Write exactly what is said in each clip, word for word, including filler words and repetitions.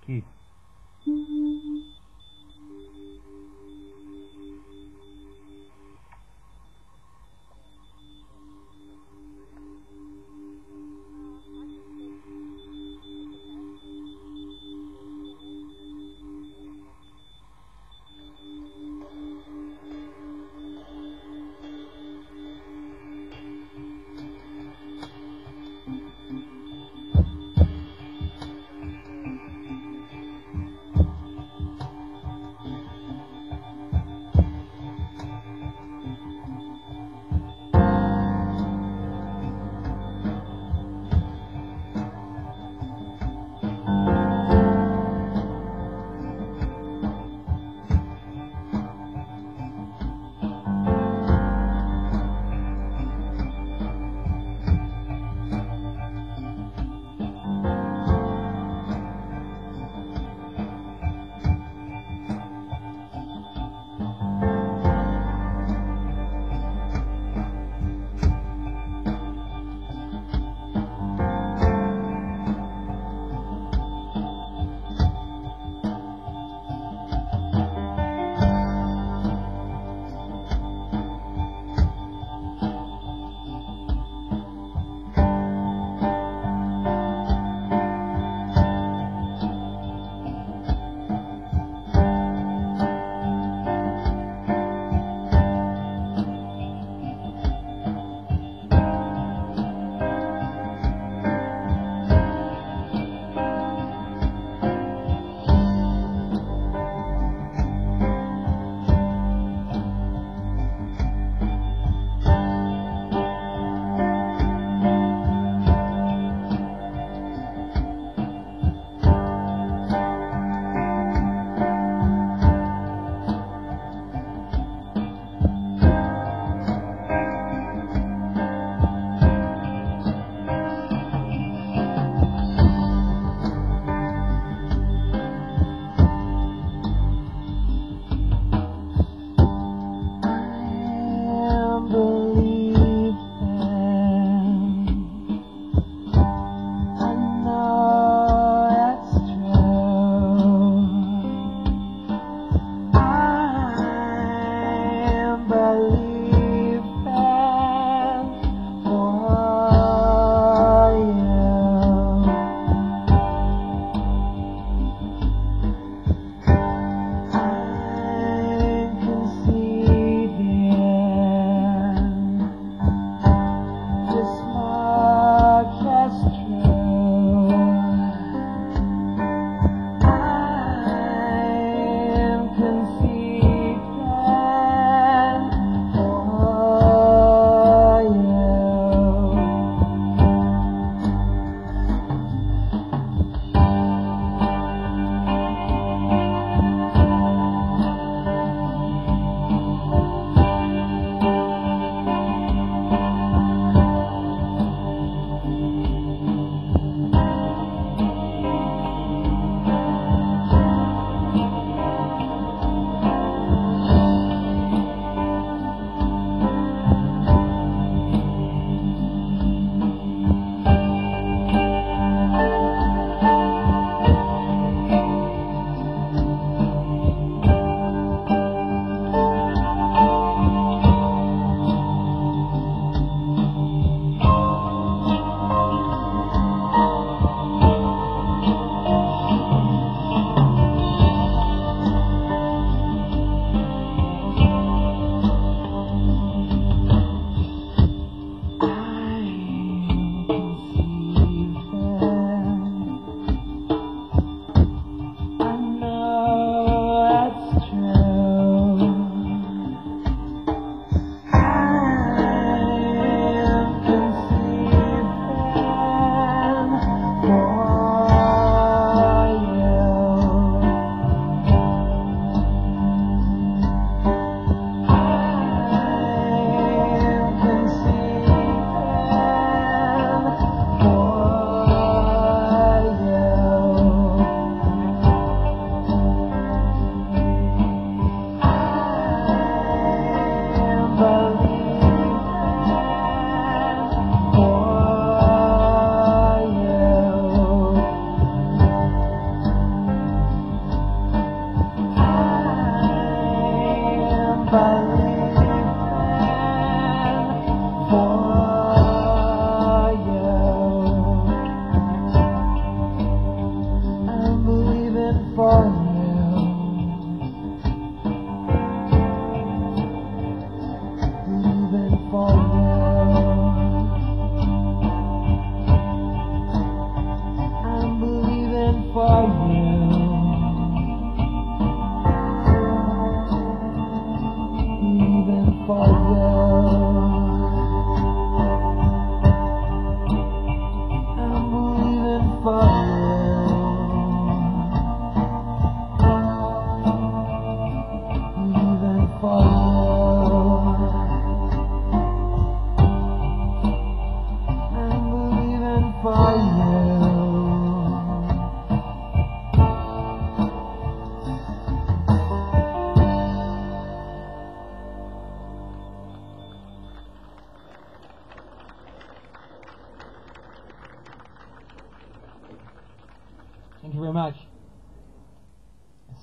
Keith.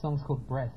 song's called Breath.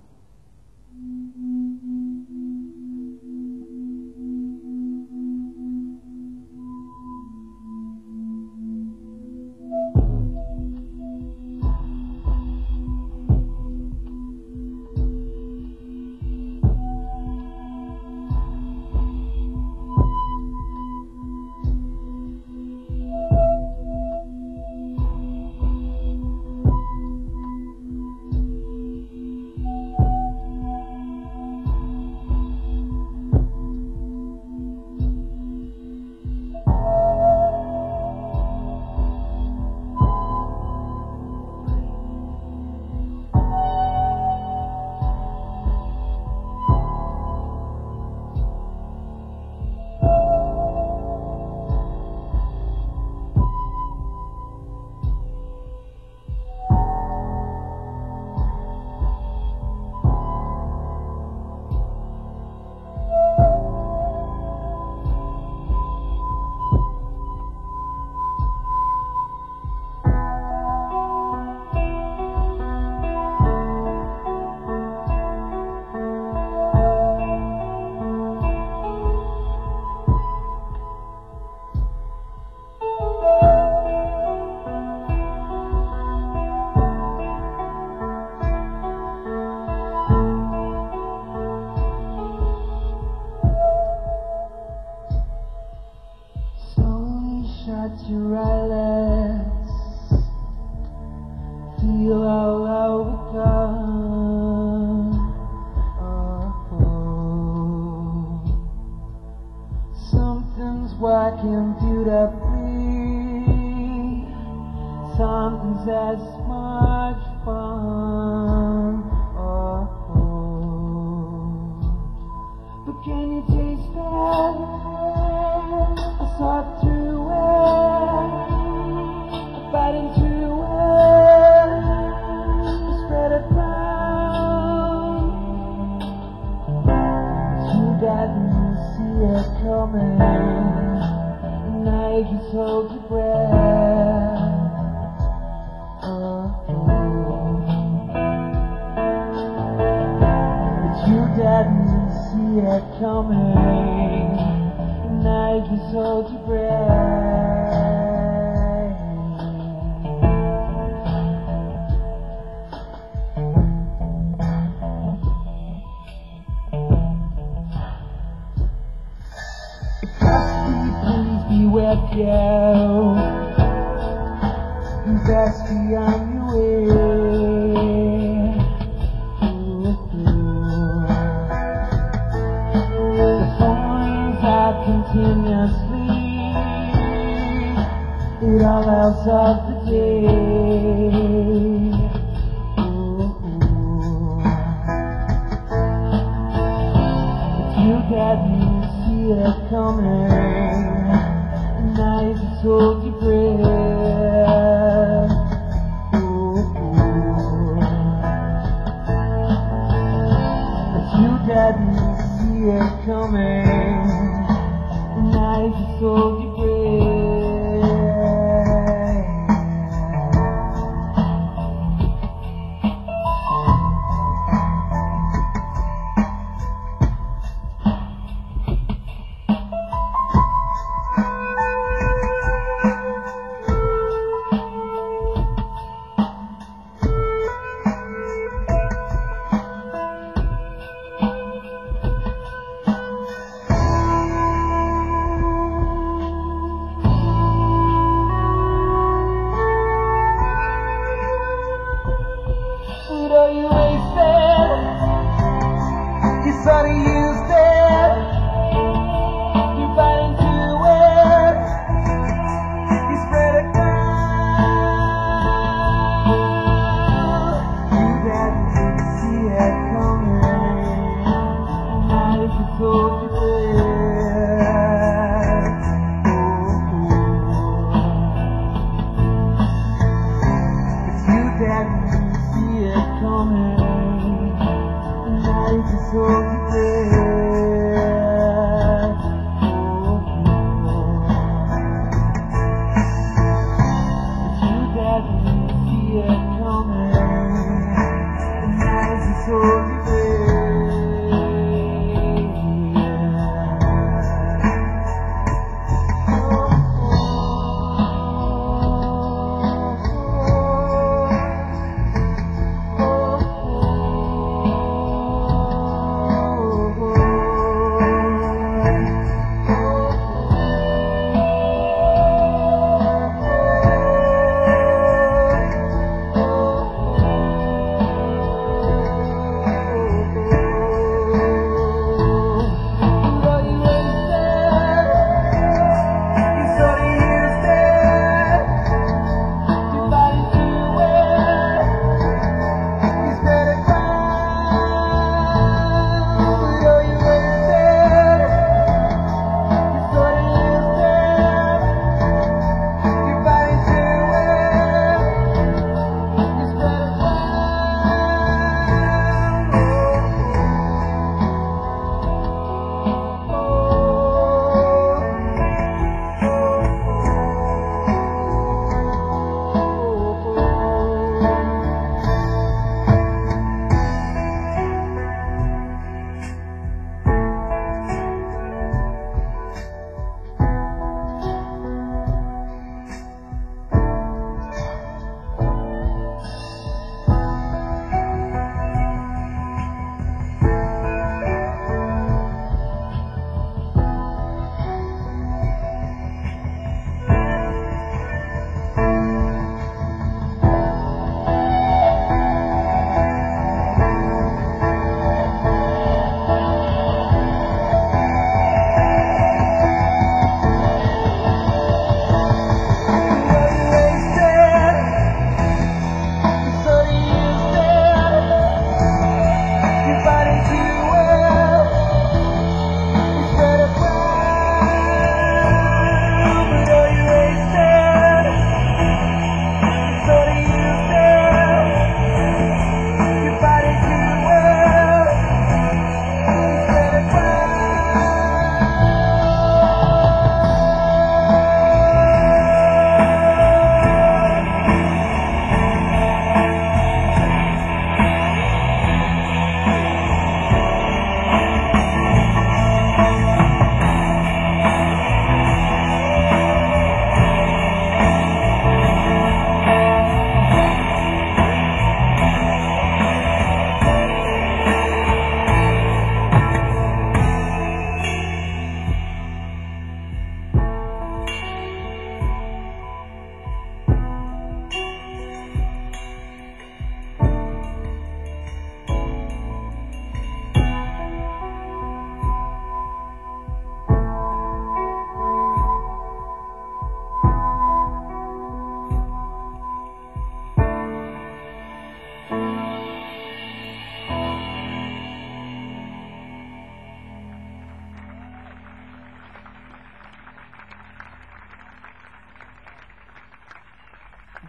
Your eyelids, feel how low we come. Oh, something's working beautifully. Something's as much fun. Oh, but can you taste that? I saw it through it. Bite into it, spread it round. You didn't see it coming, and now you just hold your breath. Oh, but you didn't see it coming, and now you just hold your breath. With you, best be on your way. The phone rings out continuously. It all else of the day. But you didn't see it coming. Now you just hold your breath. Ooh, ooh. But you didn't see it coming. Now you just hold your you wasted, you sort of used it, you bite into it, you spread it down. You didn't see it coming, now you just hold your breath. But you didn't see it coming, and now you just hold your breath. But you didn't see it coming, and now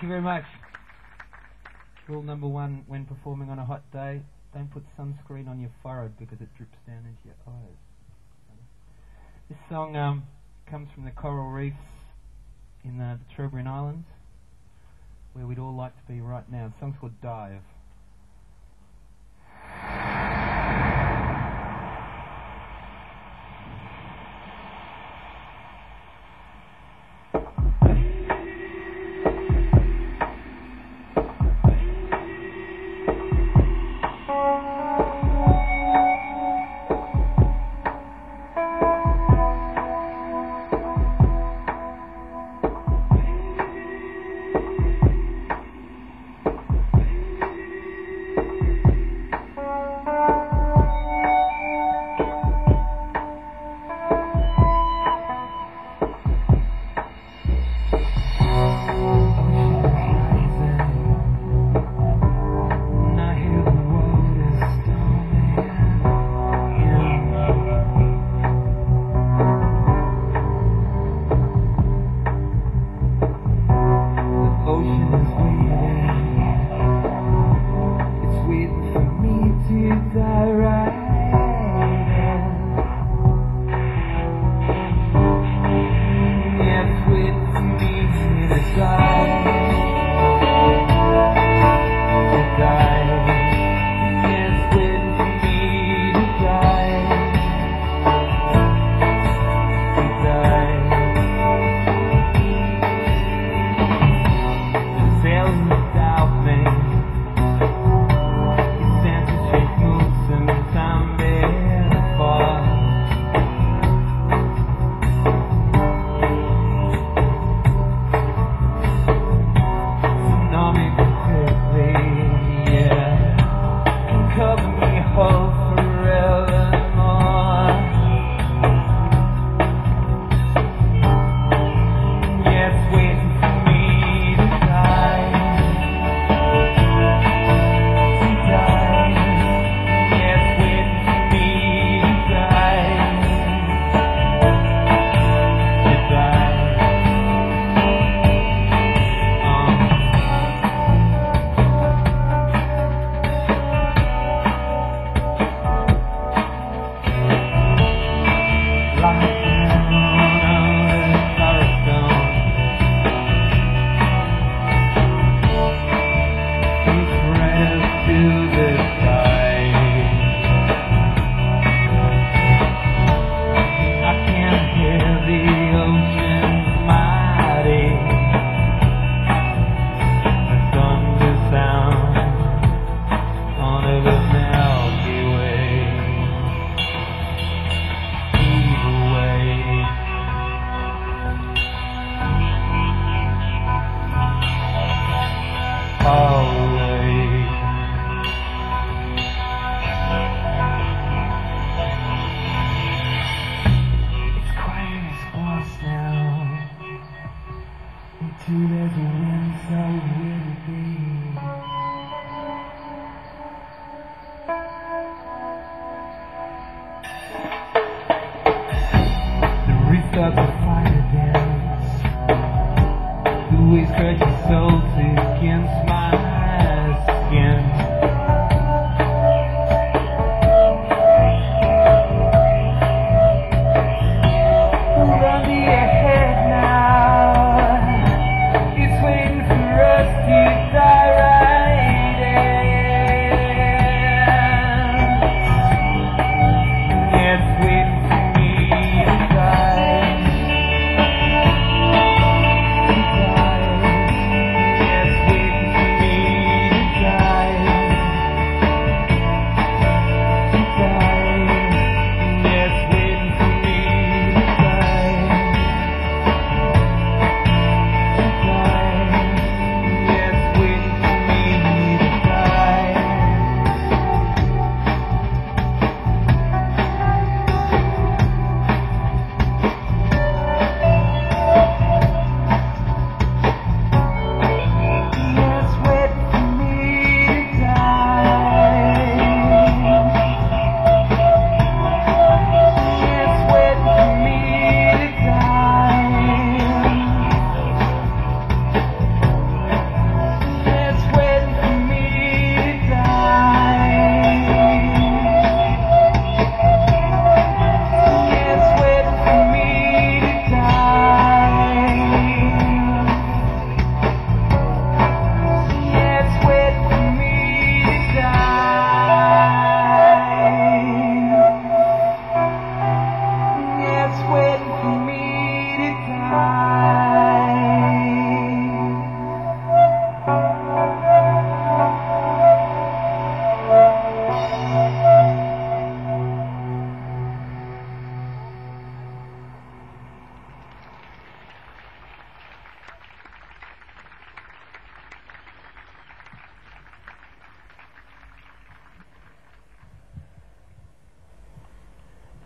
you very much. Rule number one when performing on a hot day, don't put sunscreen on your forehead because it drips down into your eyes. This song um, comes from the coral reefs in uh, the Trobriand Islands, where we'd all like to be right now. The song's called Dive. Sailing without me, your Santa shaped moves and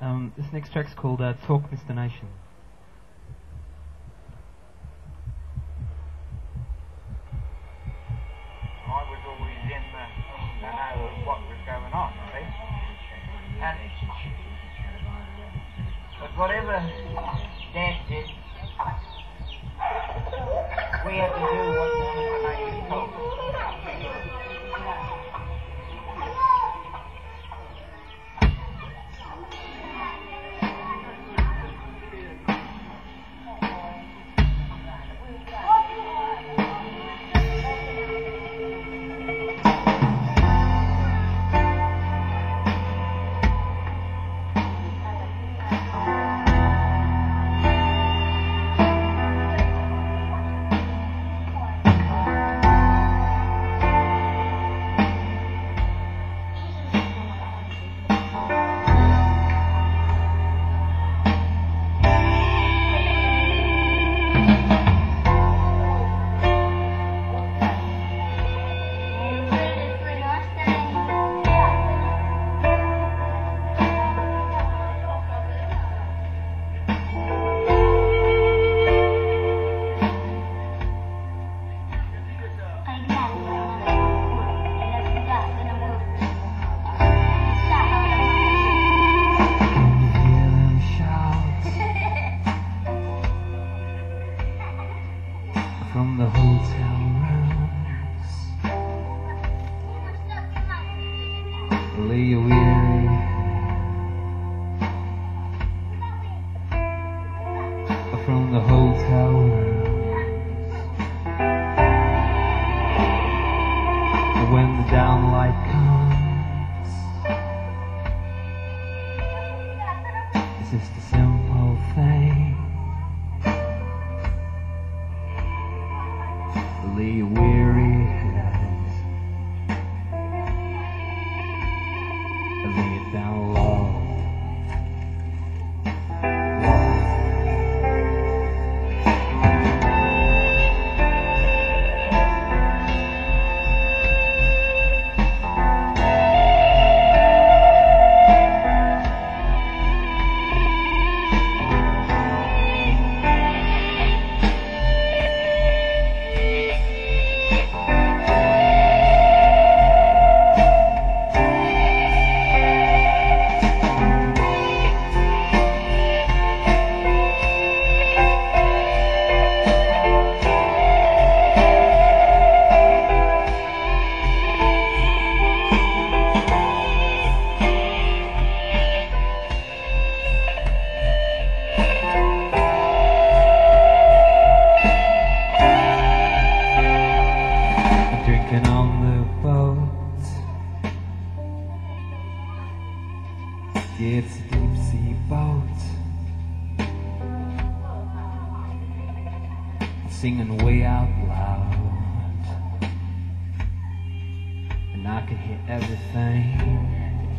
Um, this next track's called uh, Talk Mister Nation. I was always in the, the know of what was going on, see? And, but whatever Dad did, we had to do what the nation told us. From the hotel rooms, lay you weary from the hotel rooms. When the downlight comes, it's just a simple thing. Lay your weary head, lay it down low, drinking on the boat. Yeah, it's a deep sea boat, singing way out loud, and I can hear everything.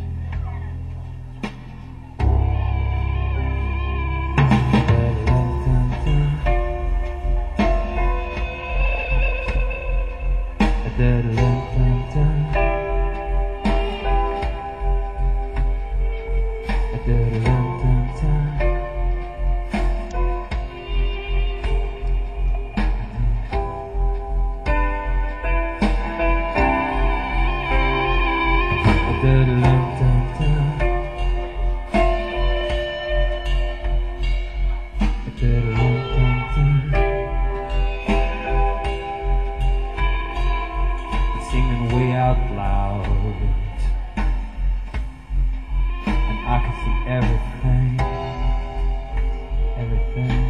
Singing way out loud, and I can see everything, everything.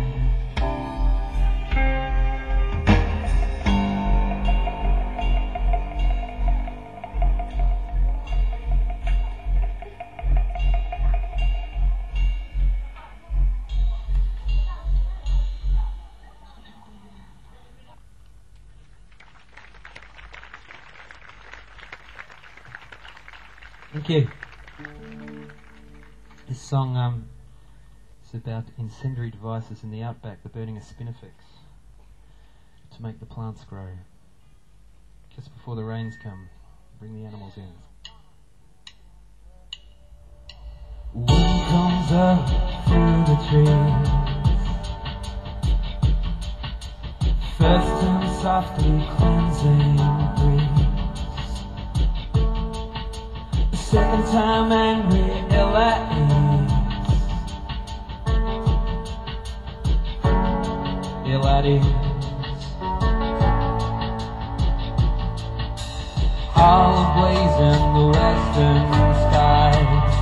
Thank you. This song um, is about incendiary devices in the outback, the burning of spinifex to make the plants grow. Just before the rains come, bring the animals in. Wind comes comes up through the trees. First and softly cleansing breeze. The second time angry, ill at ease. Ill at ease. All ablaze in the western sky.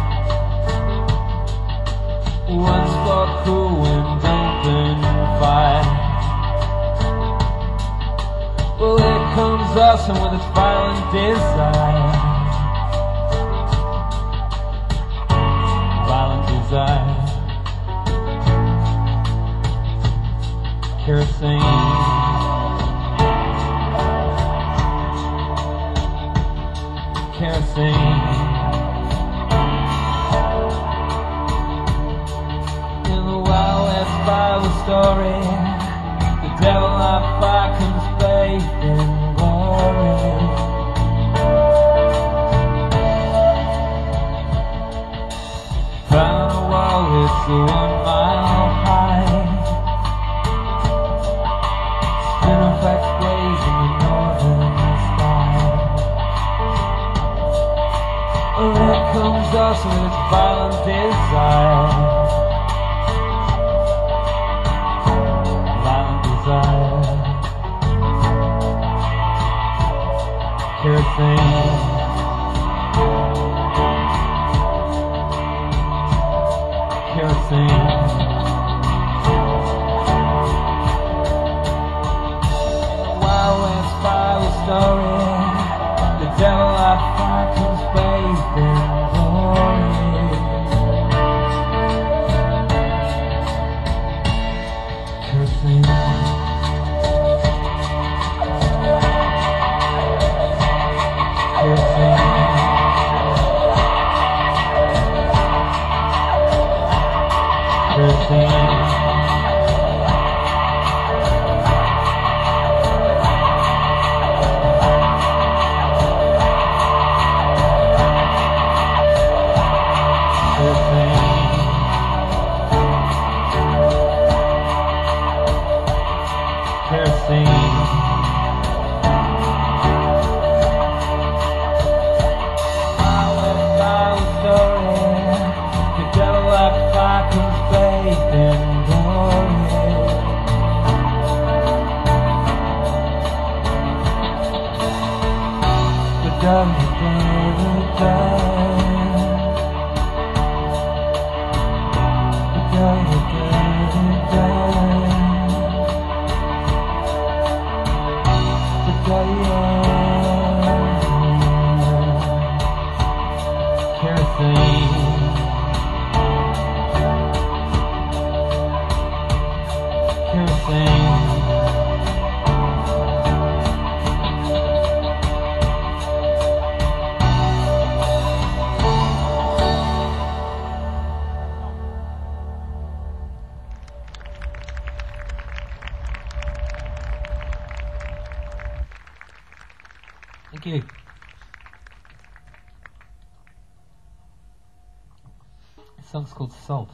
Once for cool and open fire. Well, here comes Austin with its violent desire. Violent desire. Kerosene. Kerosene. In the Wild West Bible story, the devil not far comes faith in glory. Found a wall, it's a one mile high. Spin effects blaze in the northern sky. Well, here comes us with its violent desire. Violent desire. Kerosene. Kerosene. Wild West Bible story. The devil I fight comes bathed in glory. Kerosene. Thank you. This song's called Salt.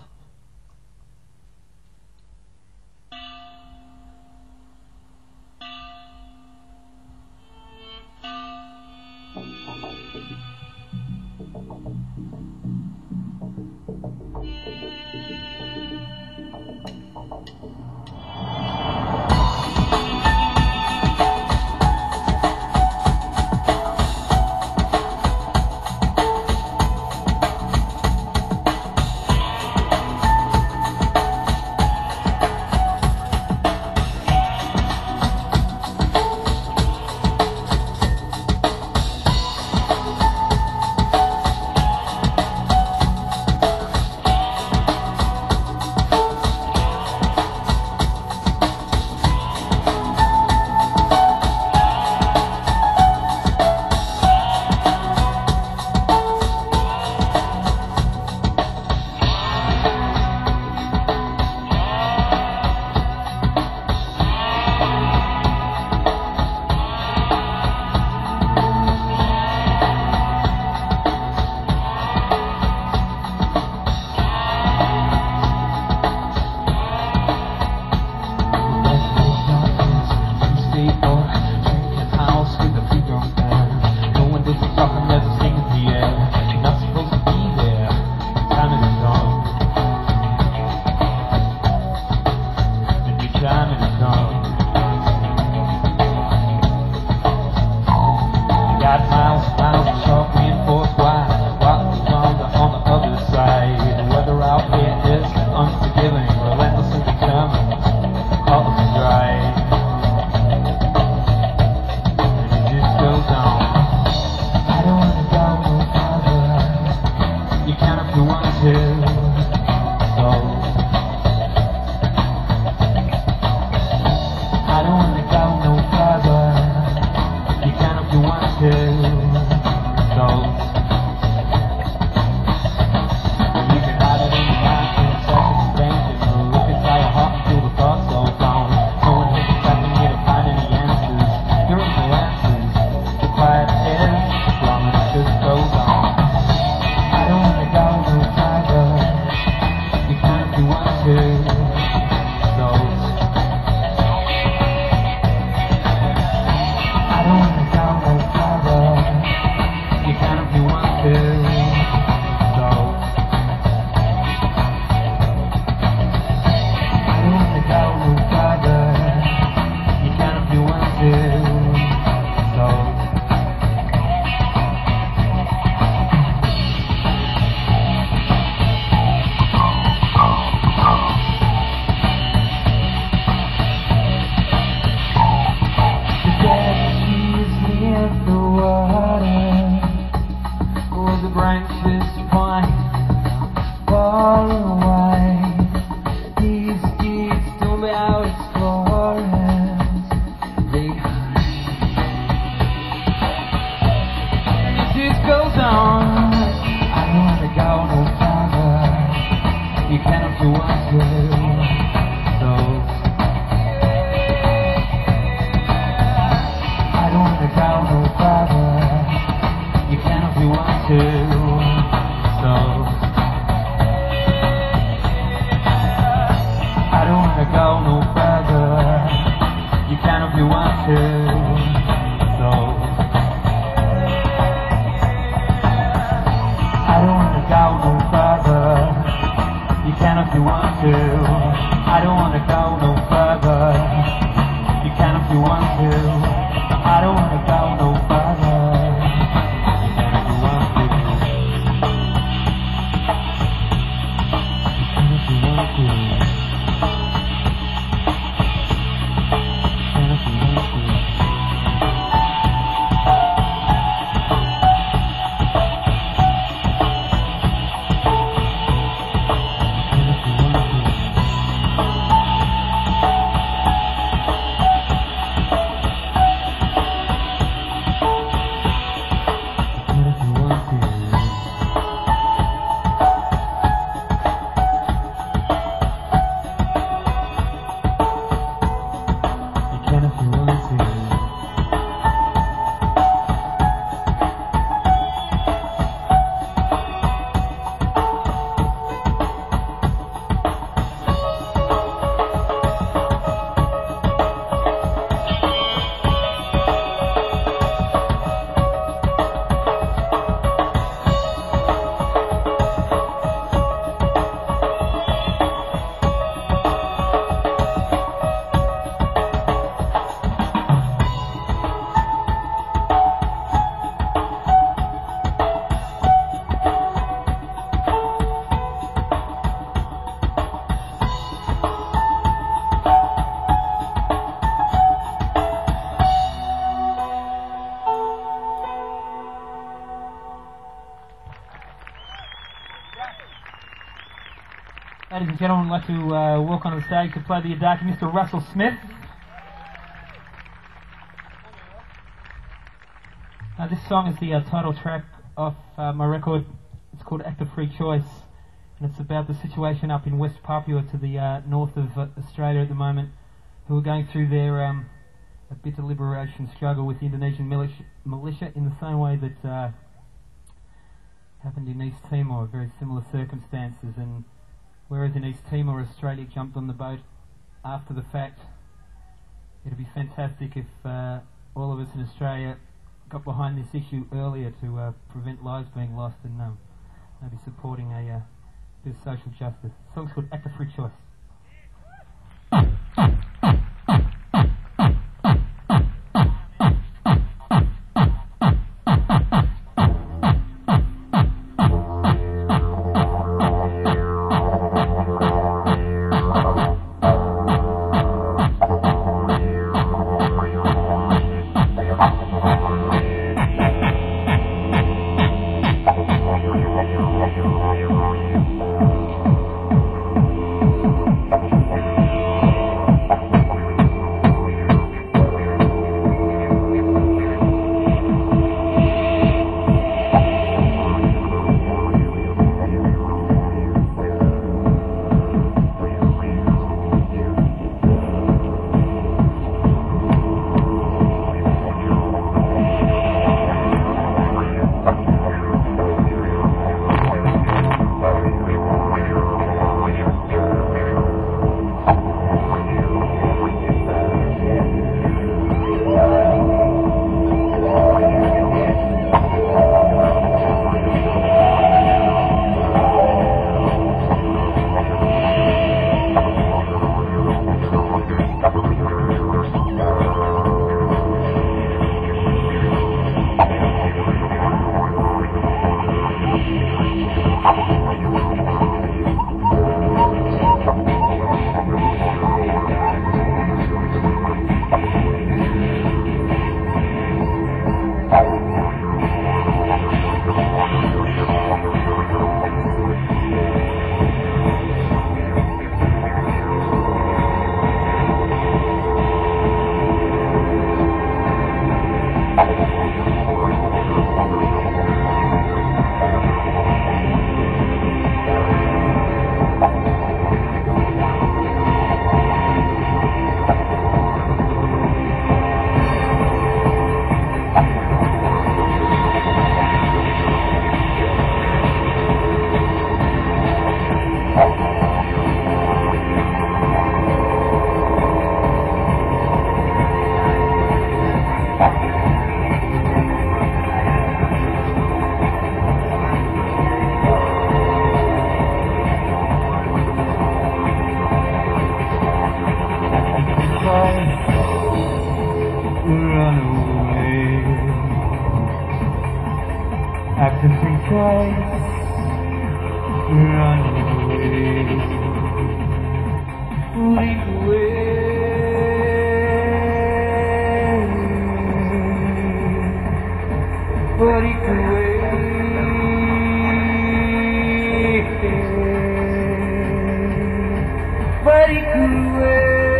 this point, far away. These deeds don't be out explorers. They and if this goes on, I don't wanna go no further. You cannot do what to so I don't wanna go no further. You cannot do what to so I don't wanna go no further. You cannot do what to so I don't wanna go no further. You cannot do what to. I don't wanna go no further. You cannot do what to. I don't wanna go no further. You cannot do what to. You cannot do what to. You cannot do what to. Ladies and gentlemen, I'd like to uh, walk onto the stage to play the Yidaki, Mister Russell Smith. Uh, this song is the uh, title track of uh, my record. It's called Act of Free Choice, and it's about the situation up in West Papua to the uh, north of uh, Australia at the moment, who are going through their um, a bitter liberation struggle with the Indonesian militia, militia in the same way that uh, happened in East Timor, very similar circumstances. And whereas in East Timor, Australia jumped on the boat after the fact, it'd be fantastic if uh, all of us in Australia got behind this issue earlier to uh, prevent lives being lost and um, maybe supporting a uh, bit of social justice. The song's called Act of Free Choice. Thank you. choice. Run away, leap away, break away, break away,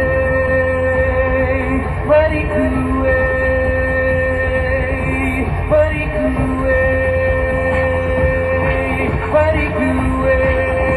break away, break away, break away.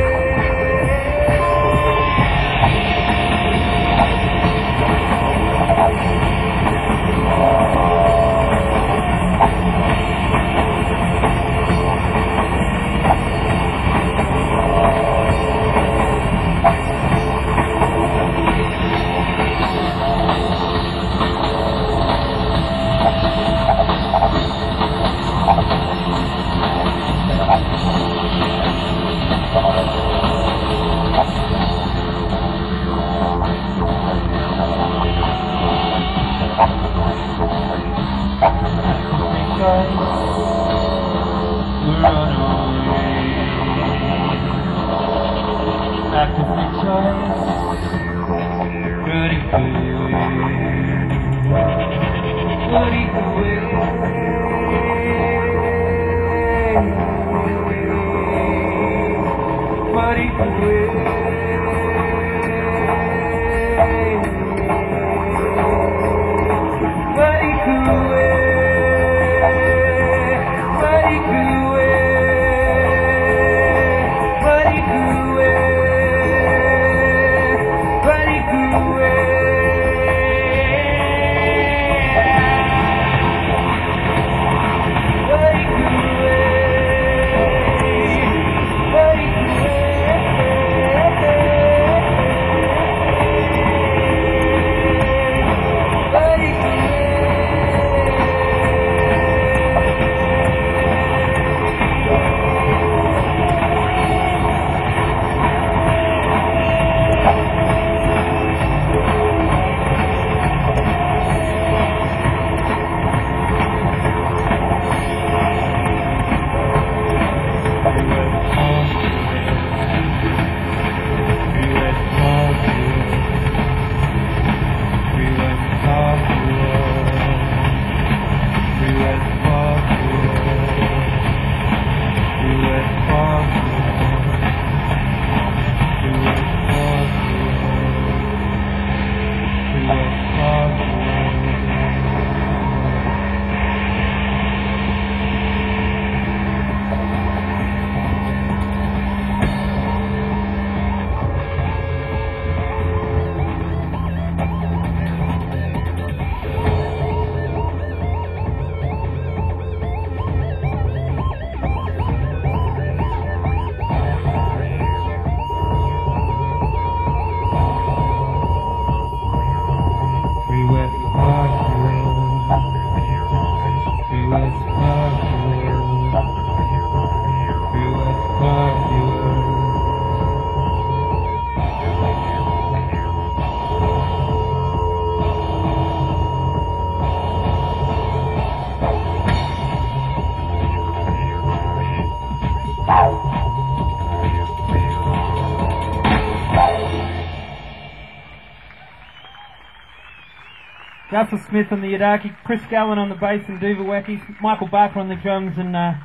Russell Smith on the Yidaki, Chris Gowan on the bass and Duva Wackies, Michael Barker on the drums, and uh,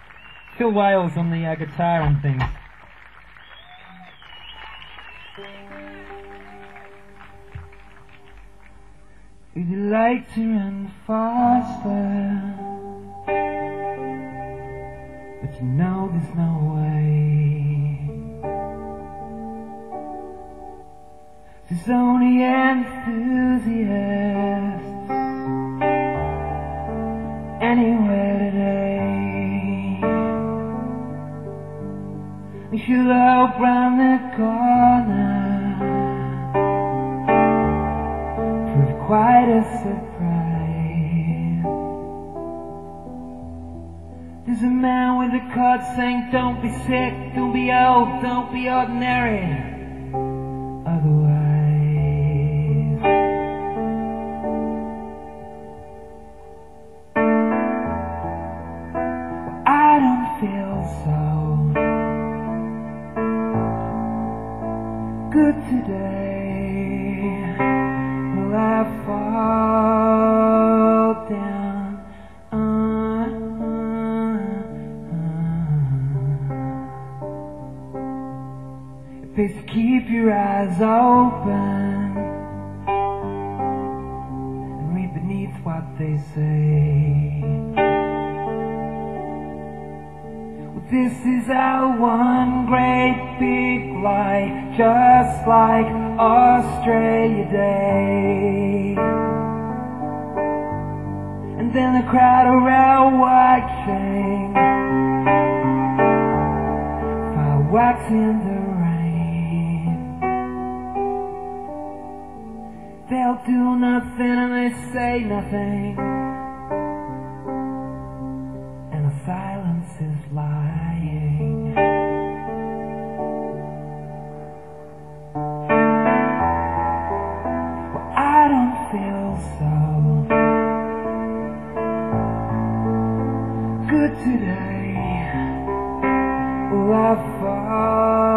Phil Wales on the uh, guitar and things. Would you like to run faster? But you know there's no way. There's only enthusiasts anywhere today. We should hope round the corner prove quite a surprise. There's a man with a card saying, don't be sick, don't be old, don't be ordinary, otherwise. Well, I don't feel today will I fall down? Uh, uh, uh. It pays to keep your eyes open and read beneath what they say. This is our one great big lie, just like Australia Day. And then the crowd around watching, fireworks in the rain. They'll do nothing and they say nothing, and the silence is lying. Well, I don't feel so good today. Will I fall